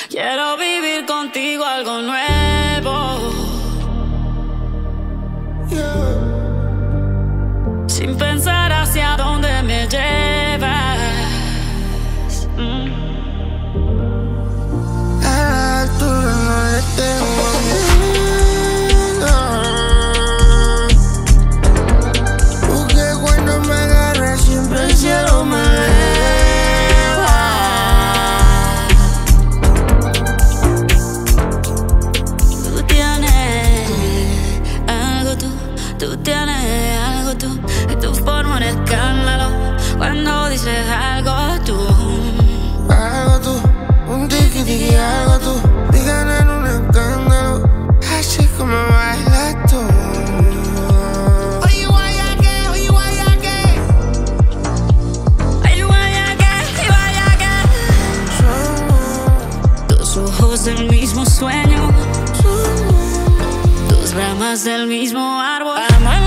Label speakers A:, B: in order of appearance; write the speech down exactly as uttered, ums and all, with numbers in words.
A: Quiero vivir contigo algo nuevo,
B: Yeah.
A: sin pensar hacia dónde me llevas. Mm.
B: A la altura no le tengo miedo, porque cuando me agarras siempre el cielo me eleva.
A: Tú tienes algo, tú, tú tienes algo, tú, y tu forma un escándalo cuando dices algo, tú.
B: Algo tú, un tiki tiki, algo tú, te ganan un escándalo, así como bailas tú. Oye, guayaque, oye, guayaque.
A: Ay, vaya que, ay, vaya que. Tus ojos del mismo sueño, tus ramas del mismo árbol. Amar